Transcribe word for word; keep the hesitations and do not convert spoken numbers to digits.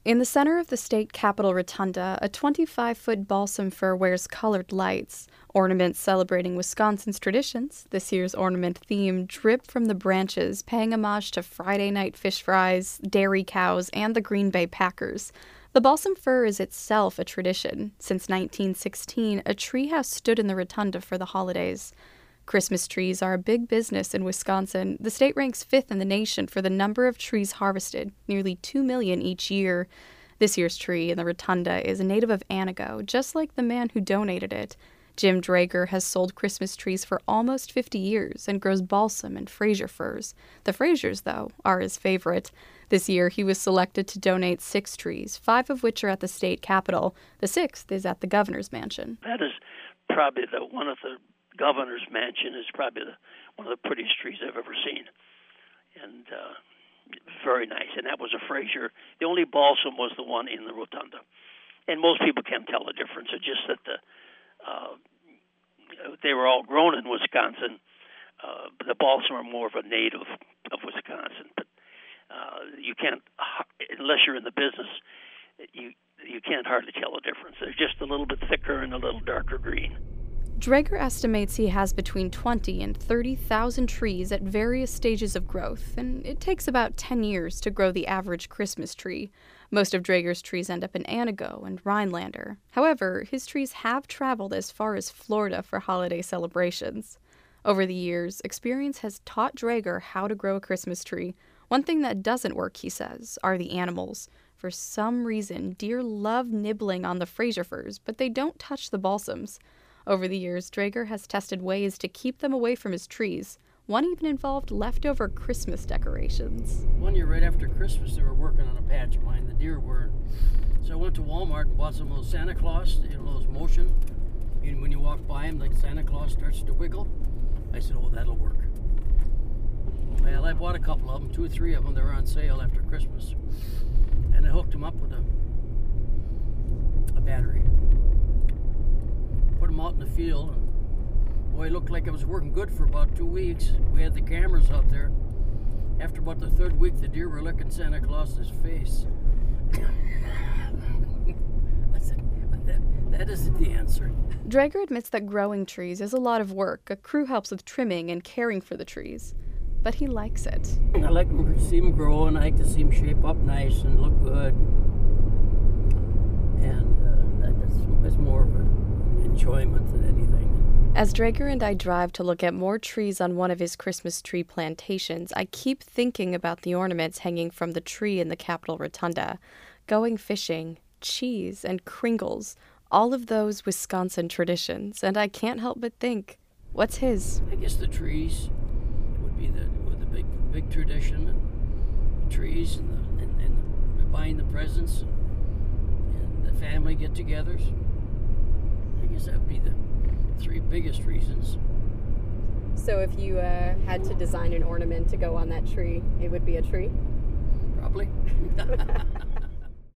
In the center of the state capitol rotunda, a twenty-five-foot balsam fir wears colored lights, ornaments celebrating Wisconsin's traditions. This year's ornament theme drip from the branches, paying homage to Friday night fish fries, dairy cows, and the Green Bay Packers. The balsam fir is itself a tradition. Since nineteen sixteen, a treehouse stood in the rotunda for the holidays. Christmas trees are a big business in Wisconsin. The state ranks fifth in the nation for the number of trees harvested, nearly two million each year. This year's tree in the rotunda is a native of Antigo, just like the man who donated it. Jim Drager has sold Christmas trees for almost fifty years and grows balsam and Fraser firs. The Frasers, though, are his favorite. This year, he was selected to donate six trees, five of which are at the state capitol. The sixth is at the governor's mansion. That is probably the one of the governor's mansion is probably the, one of the prettiest trees I've ever seen, and uh, very nice. And that was a Fraser. The only balsam was the one in the rotunda, and most people can't tell the difference. It's just that the uh, they were all grown in Wisconsin. Uh, but the balsam are more of a native of Wisconsin, but uh, you can't, unless you're in the business, you you can't hardly tell the difference. They're just a little bit thicker and a little darker green. Drager estimates he has between twenty and thirty thousand trees at various stages of growth, and it takes about ten years to grow the average Christmas tree. Most of Drager's trees end up in Antigo and Rhinelander. However, his trees have traveled as far as Florida for holiday celebrations. Over the years, experience has taught Drager how to grow a Christmas tree. One thing that doesn't work, he says, are the animals. For some reason, deer love nibbling on the Fraser firs, but they don't touch the balsams. Over the years, Drager has tested ways to keep them away from his trees. One even involved leftover Christmas decorations. One year right after Christmas, they were working on a patch of mine. The deer weren't. So I went to Walmart and bought some of those Santa Claus, you know, those motion. And when you walk by them, like Santa Claus starts to wiggle. I said, oh, that'll work. Well, I bought a couple of them, two or three of them. They were on sale after Christmas. And I hooked them up with a, a battery. Put them out in the field, and boy, it looked like it was working good for about two weeks. We had the cameras out there. After about the third week, the deer were licking Santa Claus's face. I said, but that, that isn't the answer. Drager admits that growing trees is a lot of work. A crew helps with trimming and caring for the trees. But he likes it. I like to see them grow, and I like to see them shape up nice and look good. And uh, that, that's, that's more of a enjoyment than anything. As Drager and I drive to look at more trees on one of his Christmas tree plantations, I keep thinking about the ornaments hanging from the tree in the Capitol Rotunda. Going fishing, cheese, and Kringles, all of those Wisconsin traditions, and I can't help but think, what's his? I guess the trees would be the, would the big big tradition, and the trees and, the, and, and the, buying the presents and, and the family get-togethers. I guess that would be the three biggest reasons. So if you uh, had to design an ornament to go on that tree, it would be a tree? Probably.